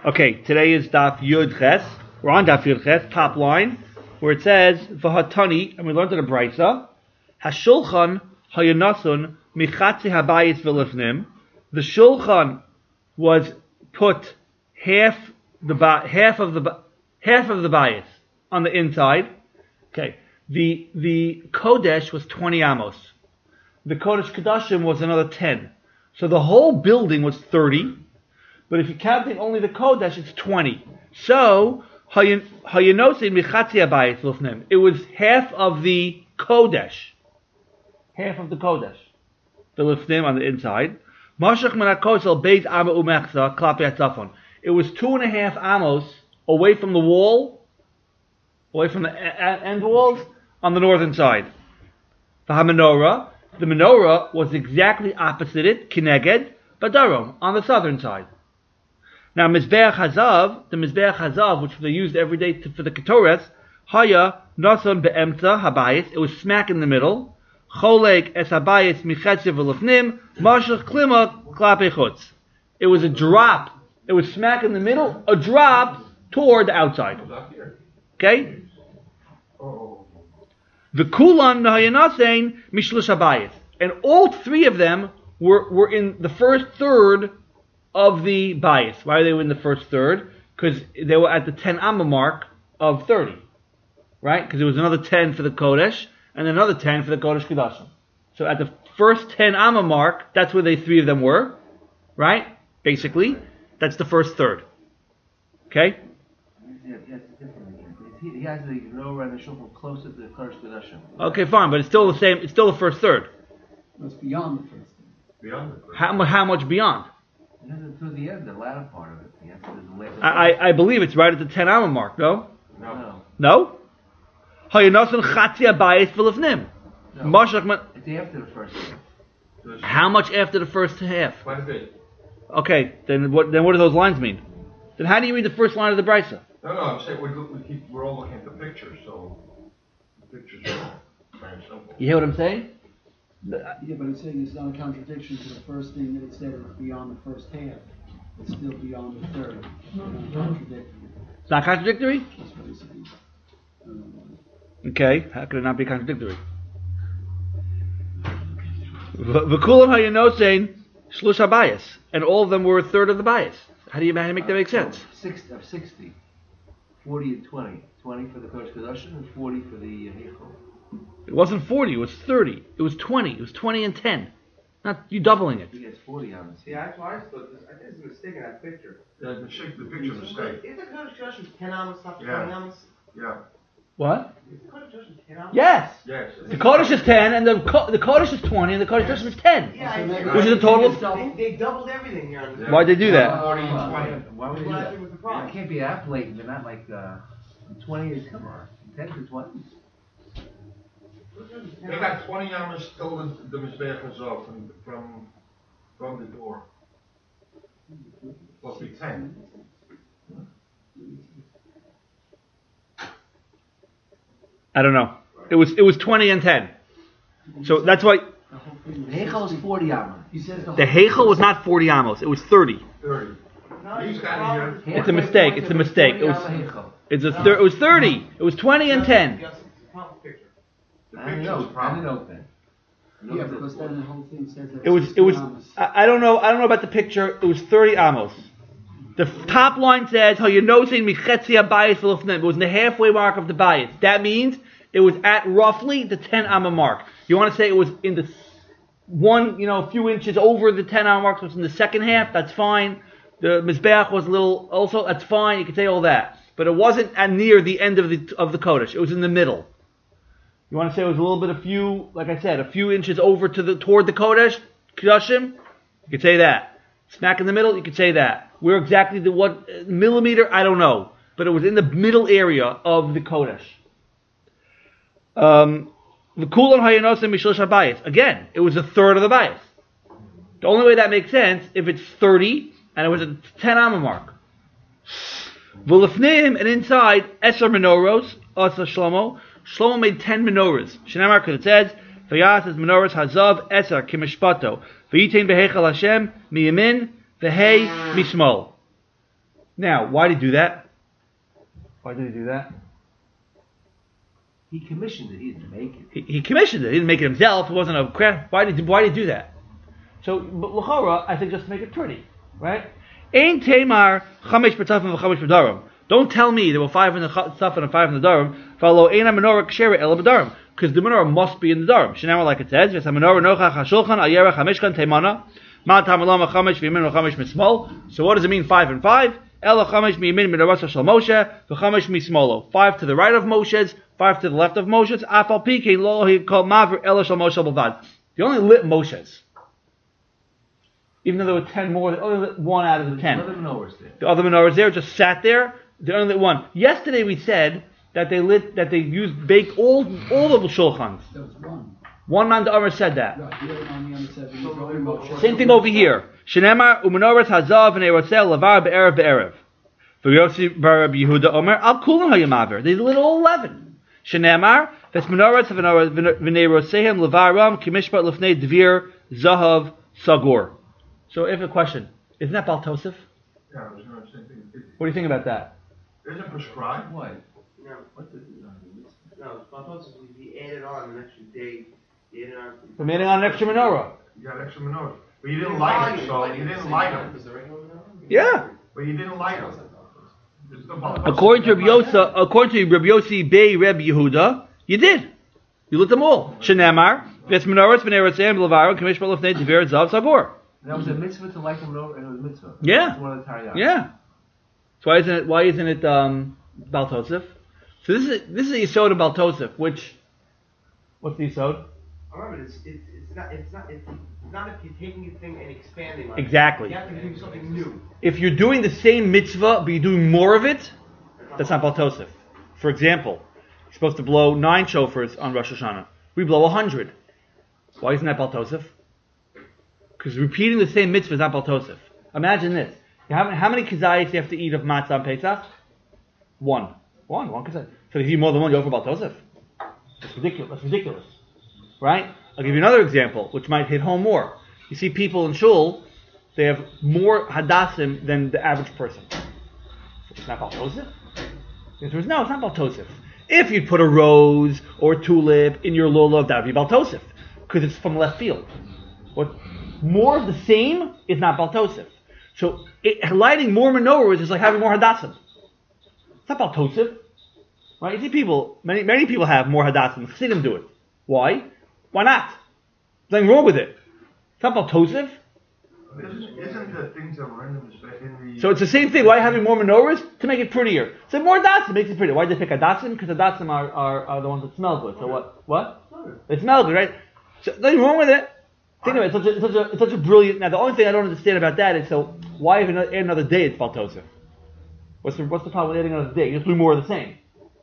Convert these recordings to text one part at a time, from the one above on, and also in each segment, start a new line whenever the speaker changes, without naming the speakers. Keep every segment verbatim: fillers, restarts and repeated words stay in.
Okay, today is Daf Yud Ches. We're on Daf Yud Ches, top line, where it says V'hatani, and we learned in the Brisa, Hashulchan hayanasun michatzi habayis v'lifnim. The shulchan was put half the ba- half of the ba- half of the bayis on the inside. Okay, the the kodesh was twenty amos. The kodesh kadashim was another ten. So the whole building was thirty. But if you're counting only the kodesh, it's twenty. So hayanosin michatzi habayis v'lifnim. It was half of the kodesh. Half of the kodesh. The lifnim on the inside. Mashach min hakosel beis ama umechza klapi hatzafon. It was two and a half amos away from the wall, away from the a- end walls, on the northern side. The menorah, the menorah was exactly opposite it, kineged, badarom, on the southern side. Now, Mizbeach Hazav, the Mizbeach Hazav, which they used every day to, for the Ketores, Haya Nason Be'emtza Habayis, it was smack in the middle. Cholek Es Habayis Michetziv V'Lefnim, Mashach Klima Klape Chutz. It was a drop. It was smack in the middle, a drop toward the outside. Okay? The Kulan Nahayanasein Mishlush Habayis. And all three of them were, were in the first third of the bias. Why were they in the first third? Because they were at the ten amma mark of thirty. Right? Because there was another ten for the Kodesh, and another ten for the Kodesh Kedashim. So at the first ten amma mark, that's where the three of them were. Right? Basically. That's the first third. Okay?
He has the lower and the shulchan closer to the Kodesh Kedashim.
Okay, fine, but it's still the same, it's still the first third.
It's beyond the first third.
Beyond the first.
How, mu- how much beyond?
To the end, the latter part of it. The answer is the later
I, I, I believe it's right at the ten amma mark, no?
No.
No? Hayanasan chatzi habayis v'lefnim.
No.
Mashach man-
It's after the first half.
How much after the first half?
Quite a bit.
Okay, then what then what do those lines mean? Then how do you read the first line of the Brisa?
No, no, I'm saying we, look, we keep, we're all looking at the pictures, so the pictures are very simple.
You hear what I'm saying?
Yeah, but it's saying it's not a contradiction to the first thing that it said it was beyond the first half. It's still beyond the third. It's not contradictory.
It's not contradictory?
That's what he's saying. Um,
Okay, how could it not be contradictory? V'kulam hayanosein shlush habayis. And all of them were a third of the bias. How do you, how do you make that make sense?
Six, of sixty. forty and twenty. twenty for the Kodesh Kedashim and forty for the uh, Heichal.
It wasn't forty, it was thirty. It was twenty. It was twenty and ten. Not you doubling it.
He has forty on it.
Yeah, that's why I split this. I think there's a mistake in that picture.
Yeah, the, shape, the picture mistake.
Is the Kodesh Kedashim ten amos, not
Yeah.
twenty amos?
Yeah.
What?
Is the Kodesh Kedashim ten amos?
Yes!
Yes.
The Kodesh is ten, and the ko- the Kodesh is twenty, and the Kodesh Kedashim is ten.
Yeah,
So
I
maybe-
think
Which is a total of-
They, they doubled everything here. On this.
Yeah.
Why'd they do that?
forty and
Why,
twenty.
why would
That's
you
what
do
I
that?
think was the
It
problem.
can't be that blatant. They're not like uh, twenty is come on. ten to twenty.
They got twenty hours till the, the Mizbeach Hazav from, from, from the door. Supposed to be ten.
I don't know. It was it was twenty and ten. So that's why
the whole thing
The
was
Heichal is
sixty.
forty on
He says the
the
whole
Heichel was not forty amos. It was thirty.
Thirty.
No,
He's
the
got it
problem-
here.
It's a mistake, it's a mistake. It was- It's a thir- it was thirty. It was twenty and ten.
Yes, it's a problem picture.
The
I don't
picture's
know.
the
I don't
problem.
know then.
Yeah, because then the whole thing says that
It was it was I, I don't know I don't know about the picture. It was thirty amos. The f- top line says how you know saying michetzi habayis v'lefnim. It was in the halfway mark of the bias. That means it was at roughly the ten amma mark. You want to say it was in the s- one, you know, a few inches over the ten amma mark, so it's in the second half, that's fine. The Mizbeach was a little, also, that's fine, you can say all that. But it wasn't at near the end of the of the Kodesh, it was in the middle. You want to say it was a little bit, a few, like I said, a few inches over to the toward the Kodesh, Kedashim, you could say that. Smack in the middle, you could say that. Where exactly the what uh, millimeter, I don't know. But it was in the middle area of the Kodesh. Um, the Kulan Hayanosim Mishlosh Habayis. Again, it was a third of the bias. The only way that makes sense if it's thirty and it was a ten amma mark. V'lefnim, and inside Esar menoros, Asa Shlomo. Shlomo made ten menorahs. Shnei because it says, Vayas as menorahs hazav Esar kimishpato. V'yitain behechal Hashem miyamin v'hei mismol. Now, why did he do that? Why did he do that?
He commissioned it, he didn't make it.
He, he commissioned it. He didn't make it himself. It wasn't a craft. Why did why did he do that? So, but l'chora, I think just to make it pretty, right? Ein Tamar chamesh b'tafim v'chamesh b'darim. Don't tell me there were five in the Tzafim and five in the Darim. Follow ein menorah kshera ela b'darim, because the menorah must be in the Darim. Shenamar, like it says, v'es menorah nochach hashulchan al yerach hamishkan teimana ma tamalama chamesh v'yimin chamesh mismol. So what does it mean five and five? Ela chamesh miyimin midarasa shel Moshe v'chamesh mismolo. Five to the right of Moshe's, five to the left of Moshe's. Afal pikein lo he called maver ela shel Moshe b'vad. They only lit Moshe's. Even though there were ten more, they only lit one out of the ten.
The other menorahs there.
The other menorahs there just sat there. They only lit one. Yesterday we said that they lit, that they used baked all all of the shulchans.
There was one.
One man the Amr said that.
Right, the other one, the other said, we were talking about-
Same thing over here. Shenemar umenoras hazav and erosel lavar be'erev be'erev. For Yossi bar Rabbi Yehuda Omer al kulam hayamaver. They lit all eleven. Shenemar ves menoras v'nerosehem lavaram kimishpat lefnei dvir zahav sagor. So, if a question, isn't that Baal Tosef?
Yeah, I was going to say, it-
What do you think about that?
isn't prescribed?
What?
No,
What the?
no, Bartos, he added on an extra day. He added on.
So, meaning on an extra menorah.
You got extra menorahs. But you didn't light them, so you didn't light them.
Yeah.
But you didn't light them. It's the Baal Tosef.
According to Rabbi Yosa, according to Rabbi Yossi Bey Rabbi Yehuda, you did. You lit them all. Shenemar ves menoras v'nerosehem lavaram kimishpat lefnei dvir zahav sagor.
That was a mitzvah to light the menorah, and it was a mitzvah.
Yeah.
It's one of the Taryag.
Yeah. So why isn't it? Why isn't it um, Baal Tosef? So this is this is a yisod of Baal Tosef. Which, what's the yisod?
Remember, it's, it's, it's not it's not it's not if you're taking a thing and expanding on it.
Exactly.
You have to do something new.
If you're doing the same mitzvah but you're doing more of it, that's not Baal Tosef. For example, you're supposed to blow nine shofars on Rosh Hashanah. We blow a hundred. Why isn't that Baal Tosef? Because repeating the same mitzvah is not Baal Tosef. Imagine this. How many, how many kazayas you have to eat of matzah on Pesach? One. One. One kazayas. So if you eat more than one, you over Baal Tosef. That's ridiculous. That's ridiculous. Right? I'll give you another example, which might hit home more. You see people in shul, they have more hadassim than the average person. So it's not Baal Tosef? The answer is no, it's not Baal Tosef. If you'd put a rose or a tulip in your lulav, that would be Baal Tosef. Because it's from left field. What? More of the same is not Baal Tosef. So it, lighting more menorahs is like having more hadassim. It's not Baal Tosef, right? You see people, many many people have more hadassim. See them do it. Why? Why not? There's nothing wrong with it. It's not Baal Tosef.
Isn't, isn't the things that were in the, in the...
So it's the same thing. Why having more menorahs? To make it prettier. So more hadassim makes it prettier. Why did they pick hadassim? Because hadassim are, are, are the ones that smell good. So what? What? They smell good, right? So nothing wrong with it. Think of it, it's such, a, it's, such a, it's such a brilliant... Now, the only thing I don't understand about that is, so, why even add another day it's Baal Tosef? What's the, what's the problem with adding another day? You just do more of the same.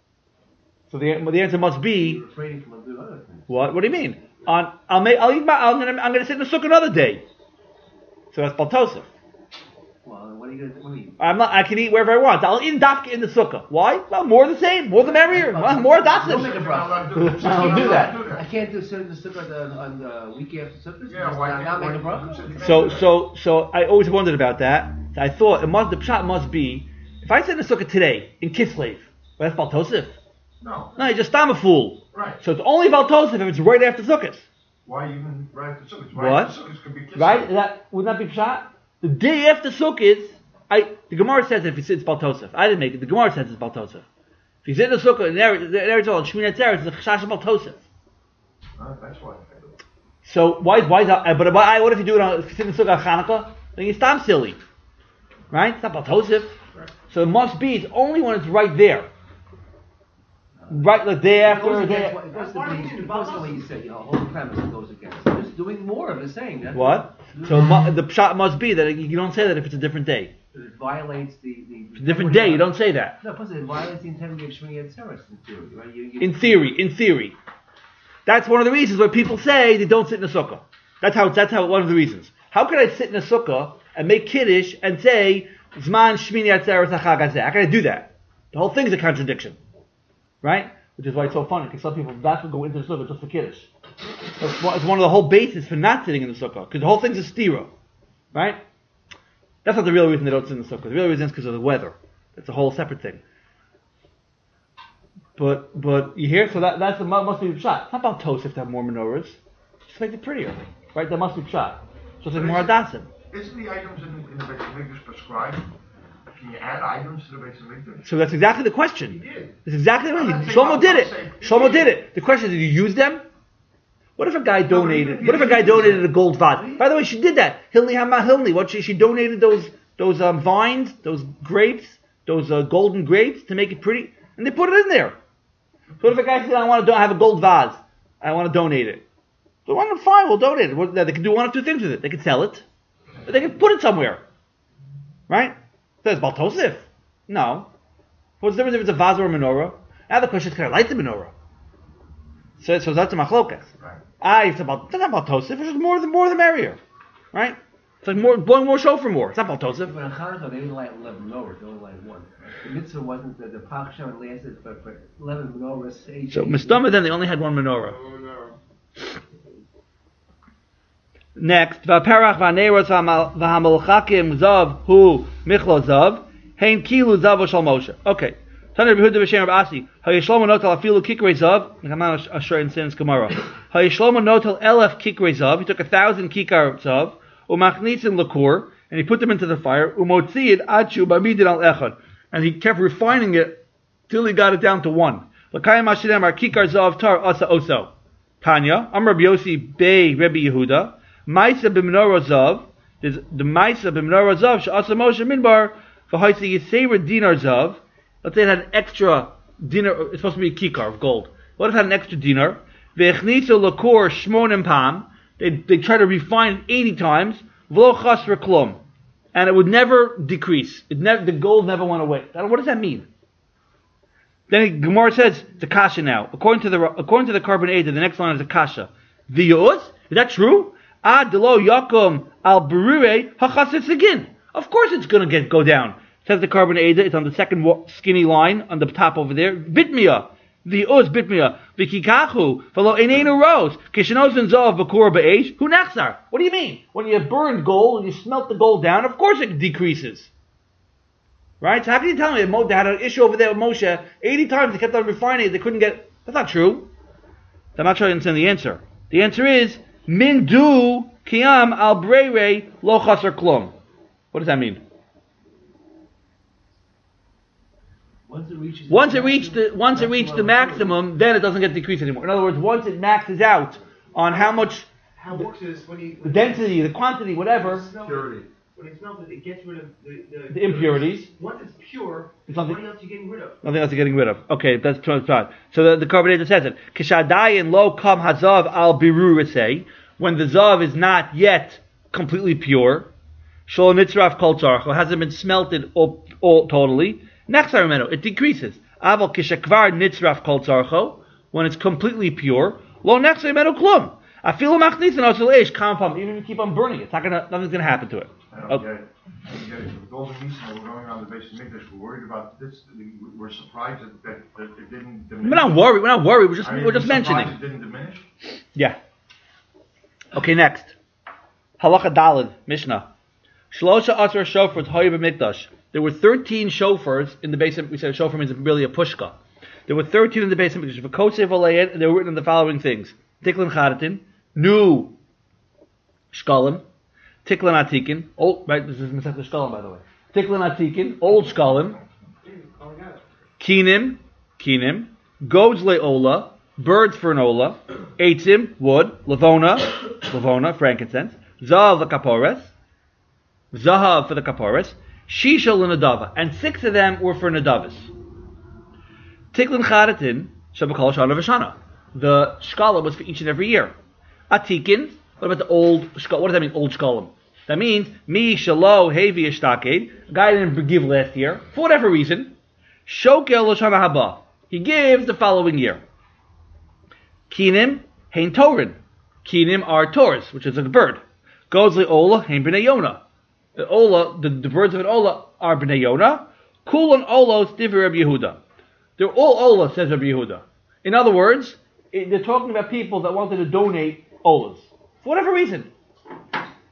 So the the answer must be...
Refraining from doing other things.
What? What do you mean? On, I'll make, I'll eat my, I'm gonna, I'm gonna sit in the sukkah another day. So that's Baal Tosef.
Well, what are you going to do? What do you
I'm not, I can eat wherever I want. I'll eat dafka in the sukkah. Why? Well, more of the same. More the merrier. Well, more
Don't make
dafka.
a
You're not allowed to do that.
I'll
You're
do
not
that.
allowed to do
I can't do certain sukkah on, on the week after sukkah.
Yeah, why
not, not
can't-
make a
why-
bracha.
So, so, so I always wondered about that. I thought it must, the pshat must be, if I sit in the sukkah today, in Kislev, well, that's Baal Tosef.
No,
No, you just I'm a fool.
right.
So it's only Baal Tosef if it's right after Sukkot.
Why even right after Sukkot?
What?
Right after Sukkot could be kissed.
Right? Is that, wouldn't that be pshat? The day after Sukkot, I, the Gemara says if you sit, it's Baal Tosef. I didn't make it. The Gemara says it's Baal Tosef. If you sit in the Sukkah, there it's all, Shmini Atzeres, it's a chash of Baal Tosef.
Uh, that's why I do it.
So why, why is that, uh, but why, what if you do it on, if you sit in the Sukkah on Hanukkah? Then you stop silly. Right? It's not Baal Tosef. So it must be, it's only when it's right there. Right, the day
It
after,
goes
or
against
day
what, it goes
Why do you
against-
do
it goes
the
the way you said, you know, whole premise it goes against. They're just doing more of the same. That's
What? So mu- the pshat must be that you don't say that if it's a different day.
It violates the... the
If it's a different day, you don't say that.
No, plus it violates the integrity of Shmini Atzeres in theory, right? You, you,
In theory, in theory. That's one of the reasons why people say they don't sit in a sukkah. That's how, that's how, one of the reasons. How could I sit in a sukkah and make kiddush and say, Zman Shmini Atzeres HaChag Hazeh? How can I do that? The whole thing is a contradiction. Right? Which is why it's so funny, because some people, that's what go into the sukkah just for kiddush. It's one it's one of the whole bases for not sitting in the sukkah, because the whole thing's a stira. Right? That's not the real reason they don't sit in the sukkah. The real reason is because of the weather. It's a whole separate thing. But but you hear, so that that's the must be pshat. It's not about Tosef to have more menorahs. Just make it prettier, right? That must be pshat. So it's like more hadasim.
Isn't the items in, in the Beis Hamikdash prescribed? Can you add items to the Beis Hamikdash?
So that's exactly the question.
He did.
It's exactly right.
I'm not saying
Shlomo
I'm
did
not
it.
saying he
Shlomo
did.
did it. The question is, did you use them? What if a guy
No,
donated?
he-
What if a guy
he-
donated a gold vase?
he-
By the way, she did that. Hilni Hama Hilni. What she she donated those those um, vines, those grapes, those uh, golden grapes to make it pretty, and they put it in there. So what if a guy said, "I want to do- I have a gold vase. I want to donate it." So why not? Fine, we'll donate it. What- They can do one of two things with it. They can sell it, or they can put it somewhere. Right? So it's Baltosif. No. What's the difference if it's a vase or a menorah? Now the question is, can I light the menorah? So, so that's a machlokas.
Right.
Ah, it's about, it's not about Tosef, it's just more the more the merrier. Right? It's like more, blowing more shofar more. It's not about Tosef.
But on Hanukkah, they didn't light eleven menorahs, they only lighted one. The mitzvah wasn't, the, the Pach Shem lasted for, for eleven menorahs. Eight
So,
days.
Mistama then, they only had one menorah. Next, Vaperach Vaneros Vahamalchakim Zav Hu Michlo Zav Hein Kilu Zav Shal Moshe. Okay. Tana Rehuda B'Shem Rav Asi. Hayishlomo Notel Afilu Kikrei Zav. Haman Asher in Sin's Gemara. Hayishlomo Notel Elef Kikrei Zav. He took a thousand kikar Zav. Umachnitzin Lakur. And he put them into the fire. Umotziyid Achu Bamidin Al Echad. And he kept refining it till he got it down to one. L'kayim Ashidem Ar Kikar Zav Tar Asa Oso. Tanya. Am Rabbi Yossi Bey Rebbe Yehuda. Maisa b'menorah zav, there's the Maisa b'menorah zav, she'asa Moshe minbar, v'haisi yiseira dinar zav. Let's say it had an extra dinar, it's supposed to be a kikar of gold. What if it had an extra dinar? V'echnisu lakor shmonim pam, they they try to refine it eighty times, v'lo chas reklum, and it would never decrease. It never, the gold never went away. What does that mean? Then Gemara says, it's a kasha now. According to the according to the carbon eight, the next line is a kasha. V'yos, is that true? Ad delo yakum al berure hachasis again. Of course it's going to get go down. Says the carbon Ada. It's on the second skinny line on the top over there. Bitmia. The uz bitmia. Vikikachu. Velo enenu rose. Kishenosin zov bakura be'esh. Hu nachzar. What do you mean? When you burn gold and you smelt the gold down, of course it decreases. Right? So how can you tell me that Mo- they had an issue over there with Moshe? eighty times they kept on refining it. They couldn't get... That's not true. I'm not sure I understand the answer. The answer is Min du kiyam al breire lo chaser klum. What does that mean?
Once it reaches
Once
the
it reached the
maximum-
once it reached the maximum, then it doesn't get decreased anymore. In other words, once it maxes out on how much
How it works is when you
the density, the quantity, whatever,
Purity.
When it's melted, it gets rid of the, the,
the impurities,
Once it's pure,
It's
what
nothing-
else are you getting rid of?
nothing else you're getting rid of. Okay, that's too much. So the, the carbonator says it. Kishadayin lo kam hazav al biru say when the zav is not yet completely pure, shol nitzraf kol tzarcho, hasn't been smelted all, all totally. Next argument, it decreases. Aval kishakvar nitzraf kol tzarcho, when it's completely pure, lo next argument klum. Afilu machnisin osel eish kampam. Even if you keep on burning it, it's not gonna, nothing's gonna happen to it.
I don't
Okay.
get it. I don't get it. With Golden Misa, we're going on the Beis Hamikdash. We're worried about this. We're surprised that, that, that it didn't diminish.
We're not worried. We're not worried. We're just
I mean,
we're just
surprised
mentioning.
It didn't diminish.
Yeah. Okay, next. Halacha Daled, Mishnah. Shlosha Asra Shofar Hoya B'Mikdash. There were thirteen shofars in the base. We said a shofar means really a pushka. There were thirteen in the base of Mikdash. V'kosev Alayed, and they were written in the following things: Tiklin Charatin, new Shkalim, Tiklin Atikin, old. Right, this is Masech Shkalim, by the way. Tiklin Atikin, old Shkalim, Kinim, Kinim, goads le'ola, birds for an ola, eitzim, wood, lavona, lavona, frankincense, zahav kapores, zahav for the kapores, shisha l'nadava, and six of them were for nadavis. Tiklin charatin, shabakal shana v'shana. The shkala was for each and every year. Atikin, what about the old shkala? What does that mean, old shkalim? That means, mi shalo hevi ishtaked, a guy didn't give last year, for whatever reason, shokel l'shana haba. He gives the following year. Kinim, hein torin. Kinim are Taurus, which is a bird. Goes li ola, hein b'nei Yona. The ola, the, the birds of an ola are b'nei Yona. Kulon olos divi Rabbi Yehuda. They're all ola, says Rabbi Yehuda. In other words, it, they're talking about people that wanted to donate olas. For whatever reason.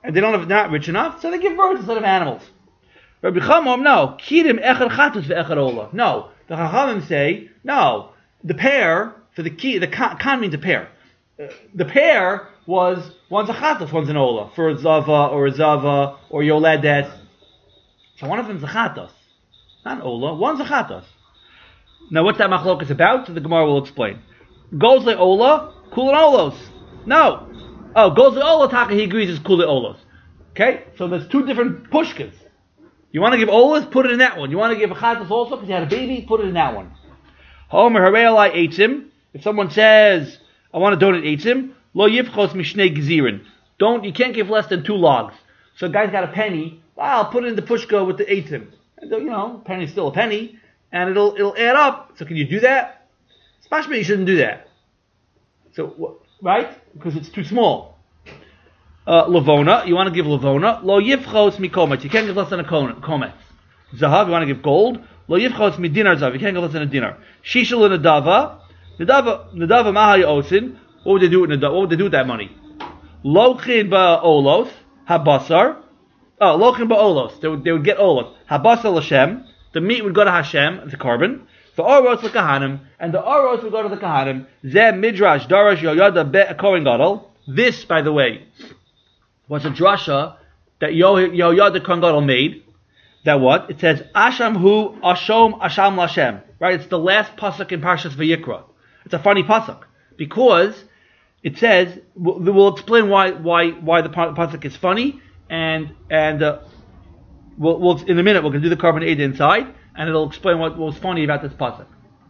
and they don't have, they're not rich enough, so they give birds instead of animals. Rabbi Chamom, no. Kirim echad chatus ve'echad ola. No. The Chachamim say, no. The pair, for the key, the kan, kan means a pair. Uh, the pair was, one's a chatus, one's an ola. For a zava, or a zava, or yoledes. So one of them's a chatus. Not an ola, one's a chatus. Now what's that machlok is about? So the Gemara will explain. Goes le ola, kulin olos. No. Oh, goes le ola, taka, he agrees is kulin olos. Okay? So there's two different pushkas. You want to give olas, put it in that one. You want to give a chatas also because you had a baby, put it in that one. Homer harei eitzim. If someone says, I want to donate eitzim, lo yifchos mishnei gezirin. Don't, you can't give less than two logs. So a guy's got a penny, well, I'll put it in the pushka with the eitzim. And you know, penny's still a penny, and it'll it'll add up. So can you do that? Especially you shouldn't do that. So, right? Because it's too small. Uh, Lavona, you want to give Lavona. Lo yifchos mi kometz. You can't give less than a kometz. Zahav, you want to give gold. Lo yifchos mi dinar zahav. You can't give less than a dinar. Shishal and Nadava. Nadava, Nadava mahaya osin. What would they do with Nadava? What would they do with that money? Lochin ba olos. Habasar. Oh, lochin ba olos. They would, they would get olos. Habasar l'Hashem. The meat would go to Hashem, the carbon. The oros l'kahanim. And the oros would go to the kahanim. Zeh midrash darash yoyada be kohen gadol. This, by the way, was a drasha that Yoyada Kohen Gadol made. That what? It says, Asham hu Ashom Asham Lashem. Right? It's the last pasuk in Parshas Vayikra. It's a funny pasuk. Because it says, we'll, we'll explain why why why the pasuk is funny, and and uh, we'll, we'll in a minute we're going to do the carbon eight inside, and it'll explain what, what was funny about this pasuk.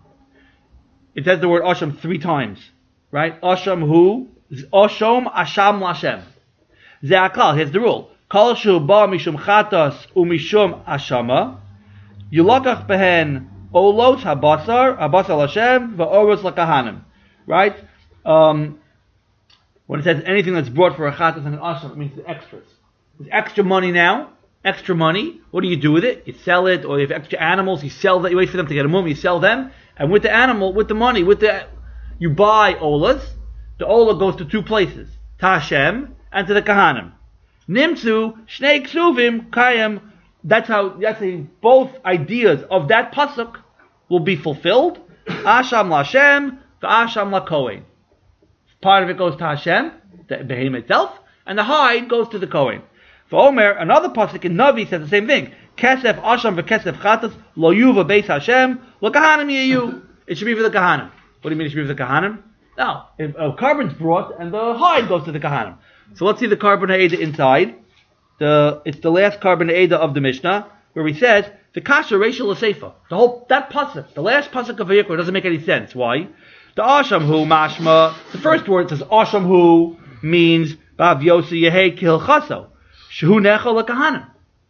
It says the word Asham three times. Right? Asham hu Ashom Asham Lashem. Ze'akal, here's the rule. Kol shu ba mishum chatas umishum ashama, yulakach behen olos habasar, habasar l'Hashem, va'oros l'kahanim. Right? Um, when it says anything that's brought for a chatas and an asham, it means the extras. There's extra money now, extra money. What do you do with it? You sell it, or you have extra animals, you sell that, you wait for them to get a mum, you sell them, and with the animal, with the money, with the, you buy olas. The ola goes to two places. Ta Hashem, and to the Kahanim. Nimtzu, Shnei Ksuvim, Kayim. That's how, that's how both ideas of that pasuk will be fulfilled. Asham Lashem, the Asham LaKohen. Part of it goes to Hashem, the behemoth itself, and the hide goes to the Kohen. For Omer, another pasuk in Navi says the same thing. Kesef Asham v'Kesef Chatas, Lo Yuva Beis Hashem, Lo Kahanim Yeyu. It should be for the Kahanim. What do you mean it should be for the Kahanim? No, if a carbon's brought and the hide goes to the Kahanim. So let's see the carbon Eda inside. The it's the last carbon Eda of the Mishnah, where he says the kasha racial seifa. The whole that pasuk, the last pasuk of Vayikra doesn't make any sense. Why? The asham hu mashma. The first word says asham hu means bav yosi yehei kil chaso shehu nechol lekahanim.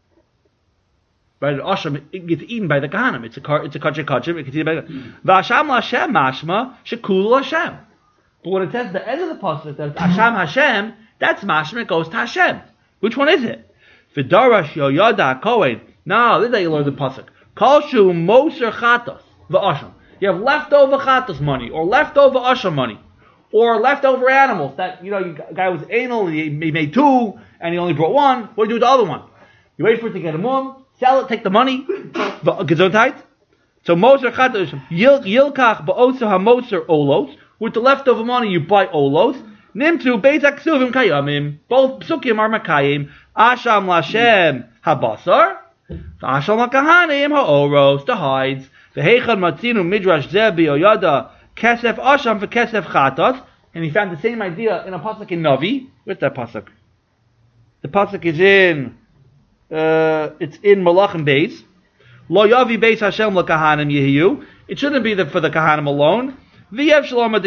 Right, asham it gets eaten by the kahanim. It's a car. It's a kachim kachim. It gets eaten by the v'asham lashem mashma shekul Hashem. But when it says at the end of the pasuk that Asham Hashem, that's mashma, it goes to Hashem. Which one is it? V'darash yoyada kohen. No, this is how you learn the pasuk. Kol shu moser chatos v'asham. You have leftover chatos money, or leftover asham money, or leftover animals. That you know, you, a guy was anal, he, he made two, and he only brought one. What do you do with the other one? You wait for it to get a mum, sell it, take the money. Gesundheit. So moser chatos yilkach ba'oser hamoser olos. With the leftover money, you buy olos. Nimtu beit aksuvim kayamim. Both psukim are makayim. Asham lashem habasar. Asham lakahanim haoros. The hides. The heichad matzinu midrash zebi oyada kesef asham for kesef chatas. And he found the same idea in a pasuk in Navi. Where's that pasuk? The pasuk is in. Uh, it's in Malachim Beis. Lo yavi beis Hashem lakahanim yehiyu. It shouldn't be the, for the kahanim alone. It can't mean that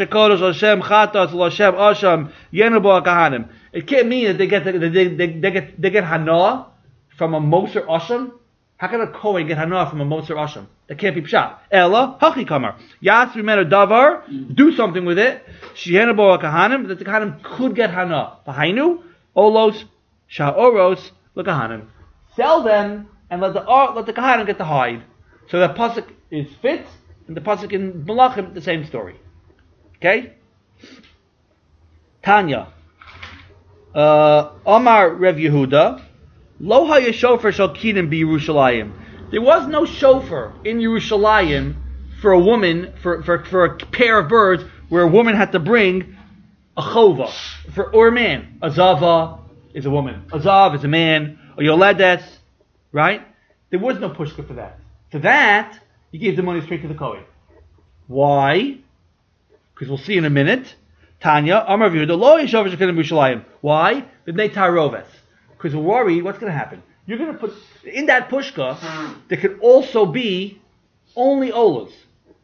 they get they, they, they get they get hana from a moser asham. How can a kohen get hana from a moser asham? That can't be pshat. Ella hachi kamar yas remember davar. Do something with it. Shehena bo kahanim that the kahanim could get hana. V'hainu olos sha'oros l'kahanim. Sell them and let the let the kahanim get the hide. So that pasuk is fit. And the pasuk in Malachim, the same story. Okay? Tanya. Uh, Omar Rev Yehuda, Lo haya shofar shel kinim b'Yerushalayim. There was no shofar in Yerushalayim for a woman, for, for, for a pair of birds, where a woman had to bring a chova, for, or a man. A zava is a woman. A zav is a man. A yoledes, right? There was no pushka for that. For that, you gave the money straight to the Kohen. Why? Because we'll see in a minute. Tanya, Amar Yehuda, Lo haya shofar shel kinim b'Yerushalayim. Why? B'nei taroves. Because we're worried, what's going to happen? You're going to put, in that pushka, there could also be only olas.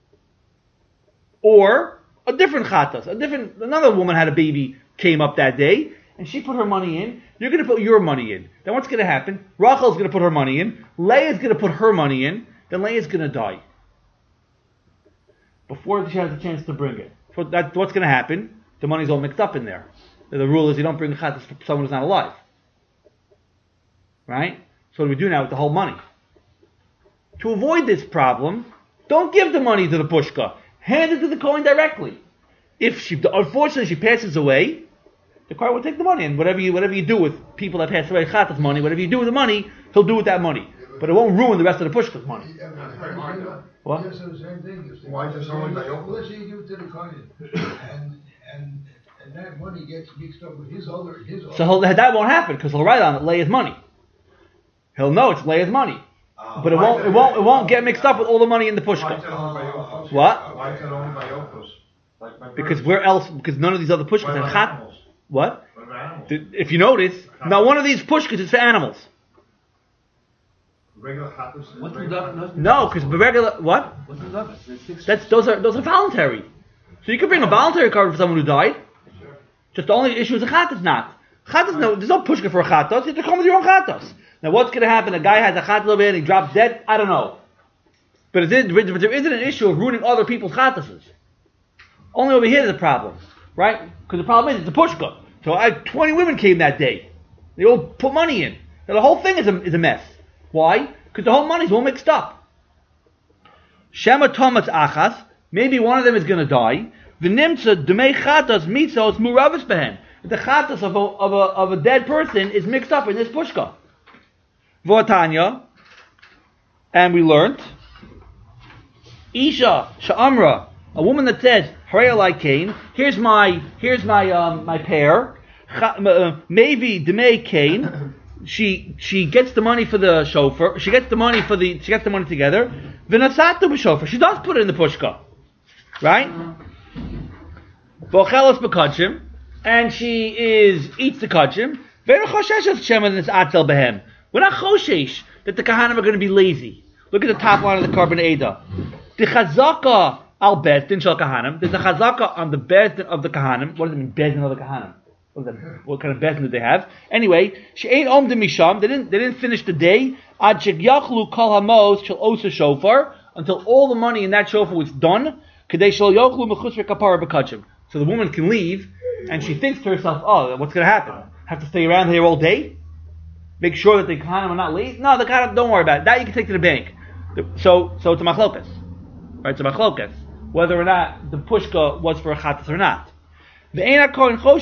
Or a different chatas. A different, another woman had a baby, came up that day, and she put her money in. You're going to put your money in. Then what's going to happen? Rachel's going to put her money in. Leah's going to put her money in. Then Leah's going to die. Before she has a chance to bring it. So that, what's going to happen? The money's all mixed up in there. The rule is you don't bring chatas for someone who's not alive. Right? So what do we do now with the whole money? To avoid this problem, don't give the money to the pushka. Hand it to the Kohen directly. If she, unfortunately, she passes away, the Kohen will take the money, and whatever you, whatever you do with people that pass away, chatas money, whatever you do with the money, he'll do with that money. But it won't ruin the rest of the pushka's money. What?
Yes, the same thing. If they-
Why is it only by Oprah?
Let's say you give it to the Kohen, and, and, and that money gets mixed up with his other, his other.
So he'll, that won't happen because he'll write on it Leah's money. He'll know it's Leah's money,
Uh,
but it won't, it won't, it won't get mixed up with all the money in the
Why is that
pushka.
owned by Ophos?
What?
Why is that owned by Ophos? Like my
Because
birds.
where else? Because none of these other pushkas
What
have
about
chat.
animals?
What?
What about animals?
Th- If you notice, now one of these pushkas is for animals.
Regular chatas is
What's the
regular.
dove?
No, because the regular what?
What's the dove? It's six-
That's those are those are voluntary. So you can bring a voluntary card for someone who died. Just the only issue is a chatas not. Chatas no, there's no pushka for a chatas. You have to come with your own chatas. Now what's going to happen? A guy has a chatas over here and he drops dead. I don't know. But it is, but there isn't an issue of ruining other people's chatases. Only over here is a problem, right? Because the problem is it's a pushka. So I, twenty women came that day. They all put money in. Now the whole thing is a, is a mess. Why? Because the whole money's all mixed up. Shema Thomas Achas, maybe one of them is going to die. V'nimtza Demei Chatas Mitzos Muravis Behen. The Chatas of a, of, a, of a dead person is mixed up in this pushka. V'atanya, and we learned, Isha Sha'amra, a woman that says, Harei alai Cain, here's my, here's my, um, my pair, Maybe Demei Cain, she, she gets the money for the shofar, she gets the money for the, she gets the money together, V'nasata b'shofar, she does put it in the pushka, right? V'ochelos b'kachim, and she is, eats the kachim, Ve'en chosheshes shemen is atzel behem. We're not choshesh that the kahanim are going to be lazy. Look at the top line of the Carbon Eda. The chazaka al bezdin shel kahanim. There's a chazaka on the bezdin of the kahanim. What does it mean, bezdin of the kahanim? What, is that? What kind of bezdin do they have? Anyway, she ain't om de misham. They didn't. They didn't finish the day. Ad shegyachlu kol hamos shel osa shofar, until all the money in that shofar was done. Kadei shel yochlu mechus kapara b'kachim. So the woman can leave, and she thinks to herself, "Oh, what's going to happen? Have to stay around here all day? Make sure that the kahanim are not late? No, the kahanim, don't worry about it. That you can take to the bank." So, so it's a machlokas, right? It's a machlokas whether or not the pushka was for a chatas or not. And we're not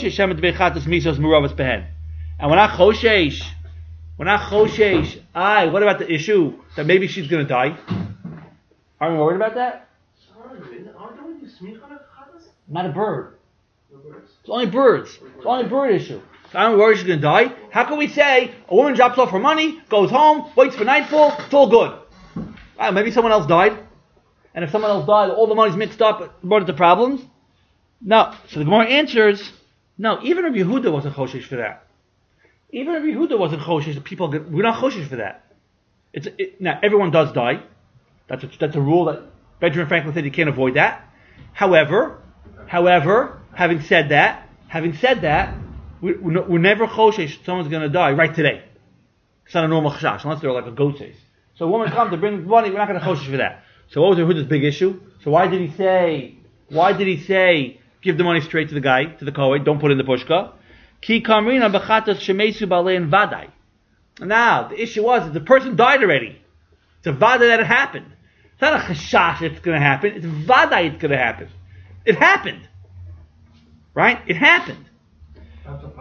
choshesh. We're not choshesh. Aye, what about the issue that maybe she's going to die? Aren't we worried about that?
Aren't we smicha on chatas?
Not a bird. It's only birds. It's only a bird issue. So I'm worried she's going to die. How can we say a woman drops off her money, goes home, waits for nightfall, it's all good? Ah, maybe someone else died. And if someone else died, all the money's mixed up, brought into problems? No. So the Gemara answers, no, even if Yehuda wasn't choshesh for that. Even if Yehuda wasn't choshesh, people get, we're not choshesh for that. It's it, now everyone does die. That's a, that's a rule that Benjamin Franklin said you can't avoid that. However, however, having said that, having said that, we, we're, we're never choshesh someone's going to die right today. It's not a normal chashash unless they're like a goat says. So a woman comes to bring money, we're not going to choshesh for that. So what was Yehuda's big issue? So why did he say? Why did he say give the money straight to the guy, to the Kohen? Don't put it in the pushka. Ki kamrina b'chatas shemesu balein vadai. Now the issue was that the person died already. It's a vada that it happened. It's not a chashash it's going to happen. It's vadai it's going to happen. It happened, right? It happened.
That's a possible.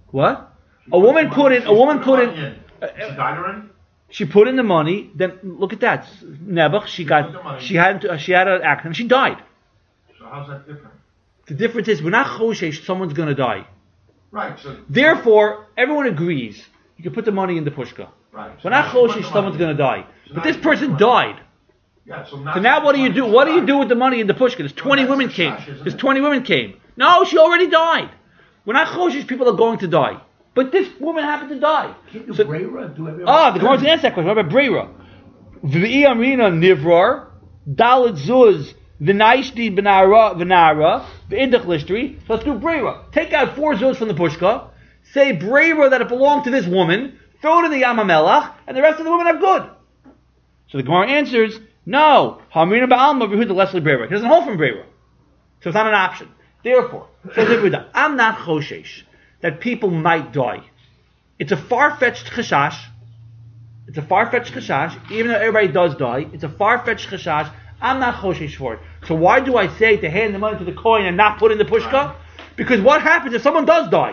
What? A woman put in. A woman put in.
She died already?
She put in the money. Then look at that. Nebuch. She got. She had. She had an accident. She died.
So how's that different?
The difference is we're not choshesh. Someone's going to die.
Right. So
Therefore, everyone agrees. You can put the money in the pushka.
right.
We're not choshesh. Someone's going to die.
So
But
now
this
you put the
person
money.
died.
Yeah. So now.
So now what do you do? What do you do with the money in the pushka? There's twenty
that's
women
a
came.
shash, isn't
There's
it?
twenty women came. No, she already died. We're not choshesh. People are going to die. But this woman happened to die.
Can't do
So-
Breira? Do every
Ah, the Gemara's answer that question. What about Breira? V'i amrina nivrar, dalet zuz, v'naishdi b'nara, v'nara, v'idach lishtri. So let's do Breira. Take out four zuz from the pushka, say Breira that it belonged to this woman, throw it in the Yamamelach, and the rest of the women are good. So the Gemara answers, no. Hamrina ba'alma v'huda leslie Breira. He doesn't hold from Breira. So it's not an option. Therefore, says Yehuda, I'm not choshesh that people might die. It's a far-fetched chashash. It's a far-fetched chashash, even though everybody does die. It's a far-fetched chashash. I'm not choshesh for it. So why do I say to hand the money to the coin and not put in the pushka?
Right.
Because what happens if someone does die?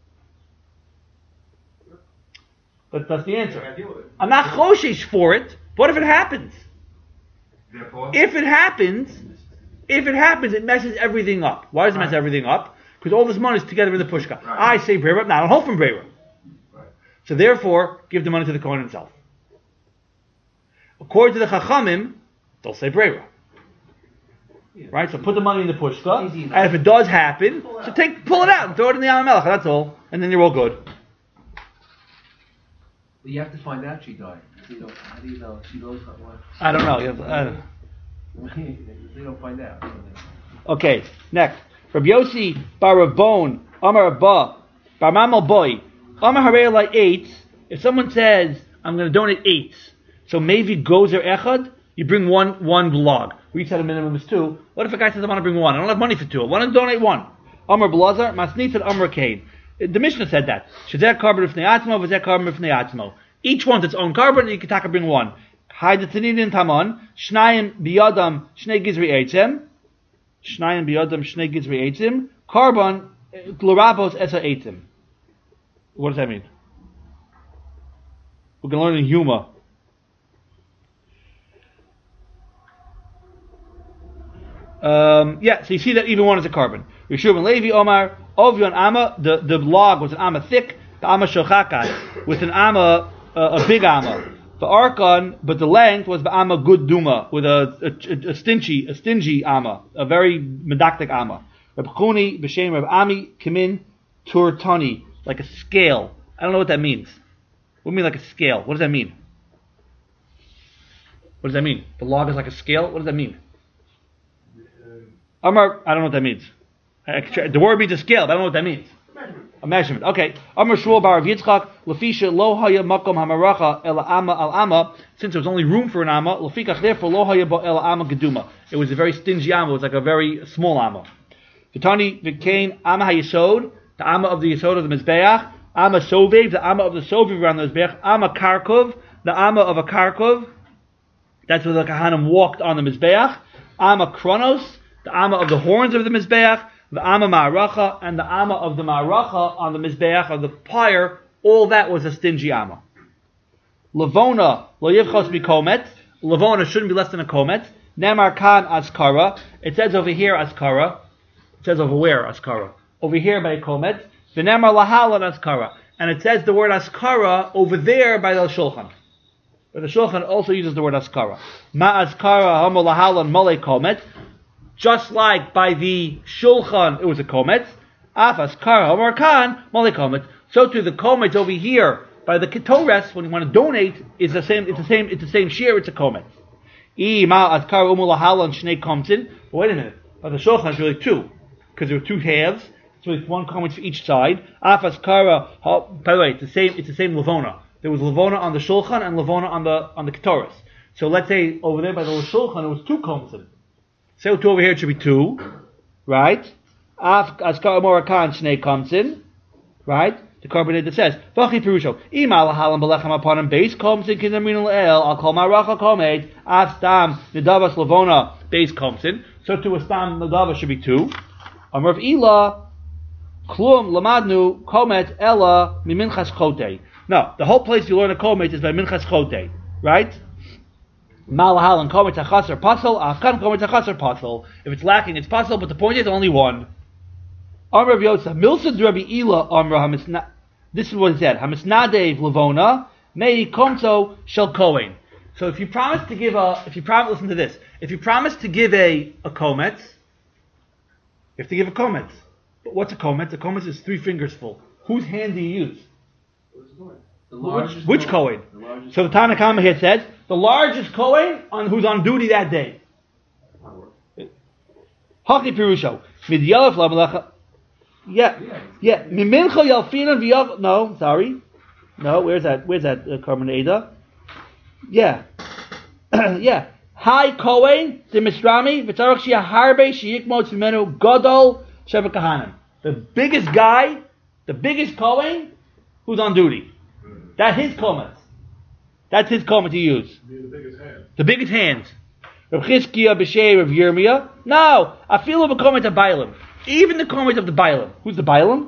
But that's the answer. I'm not choshesh for it. What if it happens?
Therefore.
If it happens, if it happens, it messes everything up. Why does it mess
Right.
everything up? Because all this money is together in the pushka.
Right.
I say Breira, now I don't hold from Breira.
Right.
So therefore, give the money to the Kohen himself. According to the Chachamim, they'll say Breira. Right? So put the money in the pushka,
Easy enough.
and if it does happen, so take, pull it out and throw it in the Yamamelech, that's all. And then you're all good.
But you have to find out she died. You know, how do you know? She knows not what.
I don't know. You have- I don't-
They don't find out.
Okay, next. Rabbi Yossi bar Rabbon, Amar Abba, bar Mamal Boy, Amar Harei Lai eight. If someone says, I'm going to donate eight, so maybe gozer echad, you bring one one log. We said a minimum is two. What if a guy says, I want to bring one? I don't have money for two. I want to donate one. Amar Blazar, Masnit and Amar Kain. The Mishnah said that. Shezeh carbon ifnei atzmo, v'zeh carbon ifnei atzmo. Each one's its own carbon, and you can take bring one. Hayde Taninin Taman, Shnayim Biyadam, Shnei Gizri Eitzem, Shnayim Biyadam, Shnei Gizri Eitzem, Carbon, Glorabos Esa Eitzem. What does that mean? We're going to learn in Yuma. Um, yeah, so you see that even one is a carbon. Yeshua ben Levi Omar, Ovyon Amma, the, the log was an Amma thick, the Amma Shochakas, with an Amma, uh, a big Amma. The Arkan, but the length was the Amma good Duma, with a, a, a stingy, a stingy Amma, a very medactic Amma. Reb Chuni, B'Shem Reb Ami, Kimin, Turtani, like a scale. I don't know what that means. What do you mean like a scale? What does that mean? What does that mean? The log is like a scale? What does that mean? Amar, I don't know what that means. I could try- The word means a scale, but I don't know what that means. A measurement. Okay. Amar Shmuel bar Rav Yitzchak, Lefisha lo haya makom hamaracha el amma al amma. Since there was only room for an amma, lefikach therefore lo haya bo el amma geduma. It was a very stingy amma. It was like a very small amma. V'tani v'kain amma hayisod, the amma of the yisod of the mizbeach. Amma sovev, the amma of the sovev around the mizbeach. Amma karkov, the amma of a karkov. That's where the kahanim walked on the mizbeach. Amma kronos, the amma of the horns of the mizbeach. The Amma Ma'aracha and the Amma of the Ma'aracha on the Mizbeach of the pyre, all that was a stingy Amma. Levona, lo yivchos bikomet. Levona shouldn't be less than a komet. Nemar kan askara. It says over here askara. It says over where askara? Over here by a komet. V'nemar lahalan askara. And it says the word askara over there by the Shulchan. But the Shulchan also uses the word askara. Ma askara hamo lahalan mole komet. Just like by the Shulchan, it was a komet. Afas kara Omar Khan mali komet. So too the komet over here by the ketores, when you want to donate, is the same. It's the same. It's the same share. It's a komet. I ma askara umulahalan shnei komtzin. But wait a minute. By the Shulchan, it's really two, because there were two halves. So it's one komet for each side. Afas kara. By the way, it's the same. It's the same levona. There was levona on the Shulchan and levona on the on the ketores. So let's say over there by the Shulchan, it was two komtzin. So two over here, it should be two, right? Af askar morakan shnei komtzin, right? The carbonate that says vachi perusho imal halam belechem upon him base komtzin kinamrin el I'll call my racha komet af stam nedavas levona base komtzin. So to a stam nedava should be two. Amar of Ela Klum lamadnu komet ella miminchas chote. No, the whole place you learn a komet is by minchas chote, right? Malahal and komet achasar pasal, akan komet achasar pasal. If it's lacking, it's pasal, but the point is only one. Amr Rav Yosef, Milsa Rabbi Ela Amr Hamisna. This is what he said. Hamisnadev Levona Mei Komto Shel Kohen. So if you promise to give a, if you promise, listen to this. If you promise to give a a kometz, you have to give a kometz. But what's a kometz? A kometz is three fingers full. Whose hand do you use?
The
Which,
largest
which Kohen?
The largest
So the Tanna Kama here said the largest Kohen on who's on duty that day. Haki Pirusho Midyalef Lamalacha. Yeah, yeah. Mimincha Yalfinan V'Yav. No, sorry, no. Where's that? Where's that uh, Carbon Ada? Yeah, yeah. Hi Kohen the Misrami V'Tzarach Shia Harbe Sheyikmot Mimenu Gadol Sheva Kahanim. The biggest guy, the biggest Kohen, who's on duty. That's his comments. That's his comment to use.
Be the biggest hand.
The biggest hands. Rav Chizkiya B'Shei Rav Yirmiyah. No, I feel of a comment of Bailam. Even the comment of the Bailam. Who's the Bailam?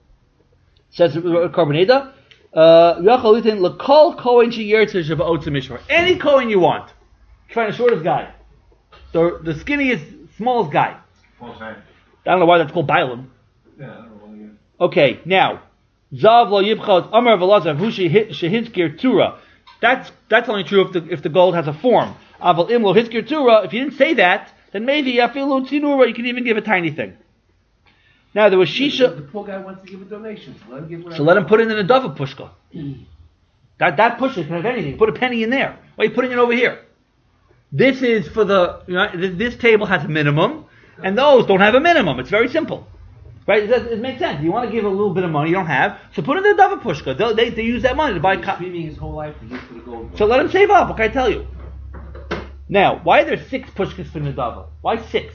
Says Carboneda. Yachalitin L'Kol Kohen Sheyirtzeh Sheva Otzim Mishmar. Any Kohen you want. Find the shortest guy, the the skinniest, smallest guy.
False hand.
I don't know why that's called Bailam.
Yeah, I don't know.
Okay, now Zav Lo Yibchot Amar Velazar Hu Shehinskir Tura. That's that's only true if the if the gold has a form. Aval Imlo Hinskir Tura. If you didn't say that, then maybe Afilu Tinura. You can even give a tiny thing. Now there was Shisha.
The poor guy wants to give a donation, so let him give whatever.
So let him put it in a dova pushka. that that pushka can have anything. Put a penny in there. Why are you putting it over here? This is for the, you know, this, this table has a minimum, and those don't have a minimum. It's very simple, right? It, it makes sense. You want to give a little bit of money, you don't have, so put it in the dova pushka. They, they, they use that money to buy.
He's
Co-
streaming his whole life to get to the gold.
so let him save up. What can I tell you? Now, why are there six pushkas for Nadava? Why six?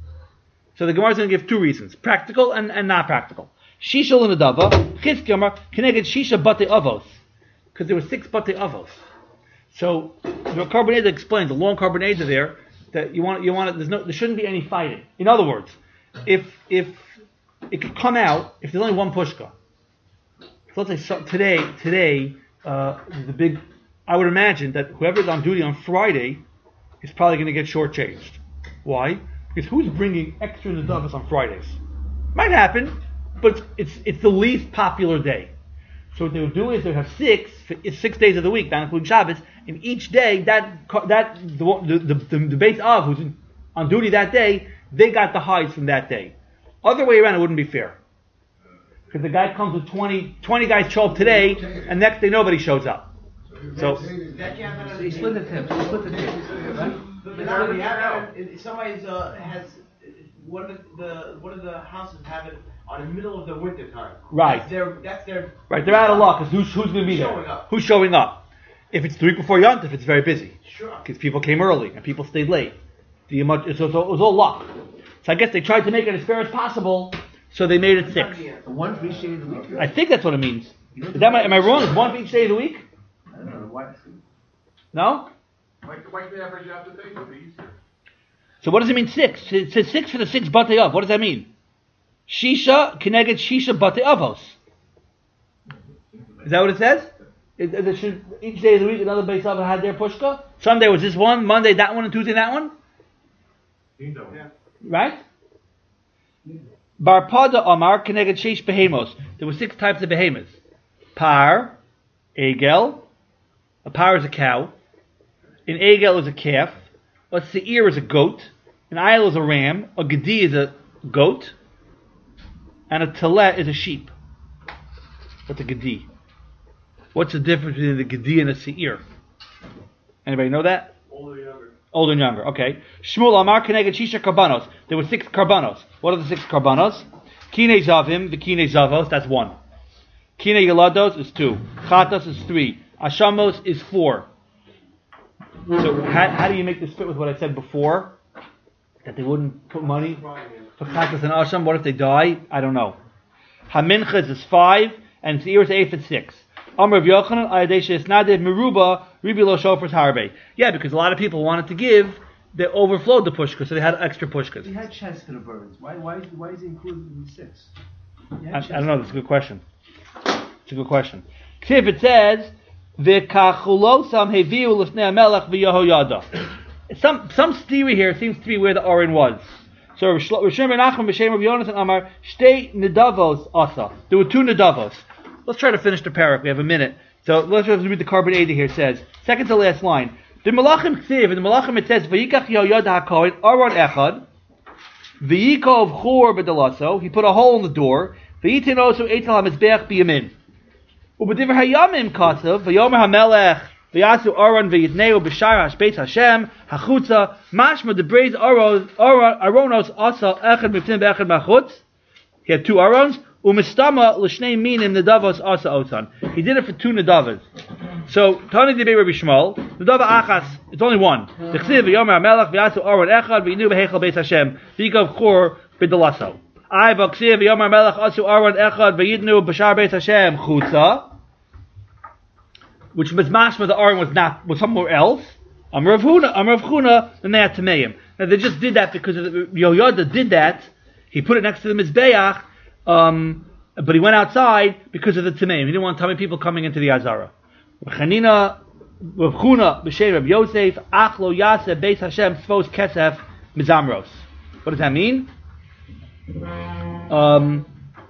So the Gemara is going to give two reasons: practical and, and not practical. Shisha l'Nadava, Chizkiya Keneged Shisha Bate Avos, because there were six Bate Avos. So the Carboneda explains, the long Carboneda there, that you want you want it, there's no there shouldn't be any fighting. In other words, if if it could come out if there's only one pushka. So let's say so, today today uh, the big I would imagine that whoever's on duty on Friday is probably going to get shortchanged. Why? Because who's bringing extra Nadavas on Fridays? Might happen, but it's, it's it's the least popular day. So what they would do is they would have six, it's six days of the week, not including Shabbos, and each day that that the the the, the base of who's in, on duty that day, they got the highs from that day. Other way around, it wouldn't be fair, because the guy comes with twenty, twenty guys show up today, and next day nobody shows up. So
That can't happen.
So you split the tips. You split the tips, right?
But it's already happened. If somebody's uh, has one of the one of the houses have it on the middle of the winter time.
Right.
That's their. That's their.
right, they're out of luck because who's who's going to be there?
Showing up.
Who's showing up? If it's the week before Yontif, it's very busy
Sure.
because people came early and people stayed late. The much so, so it was all luck. So I guess they tried to make it as fair as possible, so they made it six.
The one for each day of the week.
I think that's what it means. Is that my, am I wrong? Is one for each day of the week?
I don't know why.
No.
Why, why the average out the day would be easier?
So what does it mean six? It says six for the six batei av. What does that mean? Shisha keneged shisha batei avos. Is that what it says? It, it should, each day of the week another base av had their pushka. Sunday was this one, Monday that one, and Tuesday that one.
Yeah.
Right? Barpada Amar keneged sheish behemos. There were six types of behemoths. Par, egel. A par is a cow. An egel is a calf. A seir is a goat. An ayil is a ram. A gedi is a goat. And a telet is a sheep. What's a gedi? What's the difference between the gedi and a seir? Anybody know that?
Older, younger.
Older and younger. Okay. Shmuel Amar keneged shisha karbanos. There were six karbanos. What are the six karbanos? Kine zavim, the kine zavos, that's one. Kine yelados is two. Chatos is three. Ashamos is four. So how, how do you make this fit with what I said before? That they wouldn't put money for Chatos and Asham? What if they die? I don't know. Haminchas is five, and Seir is eighth and six. Amr of Yochanan, Ayadesha Isnadeh Meruba, Ribilo Shofars Harbe. Yeah, because a lot of people wanted to give, they overflowed the pushkas, so they had extra pushkas.
He had chest to the birds. Why? Why is? Why is he included in the six?
I, I don't know. That's a good question. It's a good question. If it says v'kachulosam heviu lifnei hamelech v'yehoyada, some some theory here seems to be where the Aron was. So Rishon ben Nachman b'shem Rabbi Yonatan Amar shtei nedavos asa. There were two nedavos. Let's try to finish the parak. We have a minute. So let's just read the carbon eighty here. It says second to last line. The Malachim Ksiv, in the Malachim it says v'yikach Yehoyada hakohen Aron echad v'yikov chur b'dalaso. He put a hole in the door. V'yitin osu eitel hamizbeach biyamin. Ubediver hayamim kasav v'yomer hamelech v'yasu Aron v'yitneu b'shar hashbeit Hashem hachutza mashma the braise Aron Aronos asa echad miftim be'echad machutz. He had two Arons. Umistama l'shnei minim nedavos asa otan. He did it for two nedavos. So Tani debei Rabbi Shmuel nedava achas. It's only one. T'chsiv v'yomer hamelech v'yasu Aron echad v'yinu b'heichal beis Hashem v'yikav chur b'dalaso. I b'ksiv v'yomer hamelech asu Aron echad v'yidnu b'shar beis Hashem chutza, which was mashma the Aron was not was somewhere else. Amar Rav Huna, Amar Rav Huna, and they had tameim. Now they just did that because Yehoyada did that. He put it next to the mizbeach. Um, but he went outside because of the tameim. He didn't want tummy people coming into the Azara. Chanina, Rav Huna, b'shei Rav Yosef, ach lo yaseh beis Hashem tzvos kesef mizamros. What does that mean? Um,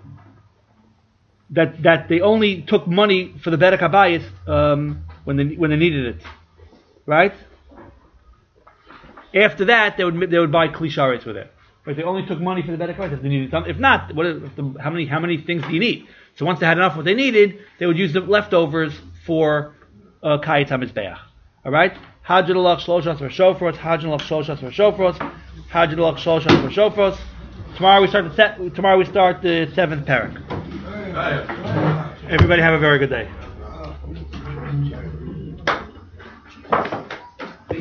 that that they only took money for the Bedek Habayis um, when they when they needed it, right? After that, they would they would buy klisharis with it. Right, they only took money for the Bedek Habayis if they needed something. If not, what if the, how many how many things do you need? So once they had enough of what they needed, they would use the leftovers for uh, Kayit HaMizbeach. All right, Hajjad Alach Shloshas for Shofros, Hajjad Alach Shloshas for Shofros, Hajjad Alach Shloshas for Shofros. Tomorrow we start the set. Tomorrow we start the seventh parak. Everybody have a very good day.